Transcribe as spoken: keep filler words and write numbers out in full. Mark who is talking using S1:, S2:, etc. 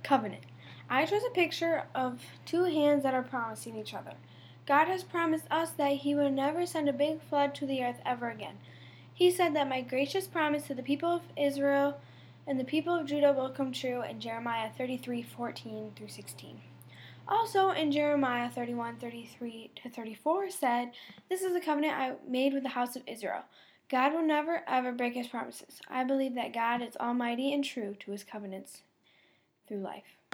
S1: Covenant. I chose a picture of two hands that are promising each other. God has promised us that He will never send a big flood to the earth ever again. He said that my gracious promise to the people of Israel and the people of Judah will come true in Jeremiah thirty-three fourteen through sixteen. Also in Jeremiah thirty-one thirty-three to thirty-four said, "This is the covenant I made with the house of Israel. God will never ever break His promises. I believe that God is almighty and true to His covenants through life."